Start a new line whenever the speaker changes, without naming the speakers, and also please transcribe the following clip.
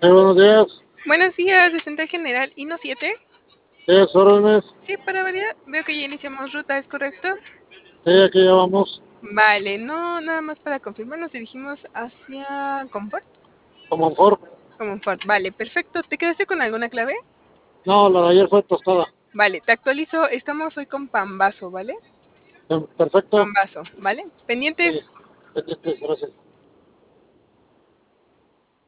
Buenos días.
Buenos días, de Central General INO 7.
Sí, a sus órdenes.
Sí, para variar, veo que ya iniciamos ruta, ¿es correcto?
Sí, aquí ya vamos.
Vale, no, nada más para confirmar, nos dirigimos hacia Confort.
Como Ford.
Confort, vale, perfecto. ¿Te quedaste con alguna clave?
No, la de ayer fue tostada.
Vale, te actualizo, estamos hoy con Pambazo, ¿vale?
Perfecto.
Pambazo, ¿vale?
Sí,
Pendientes.
pendientes, gracias.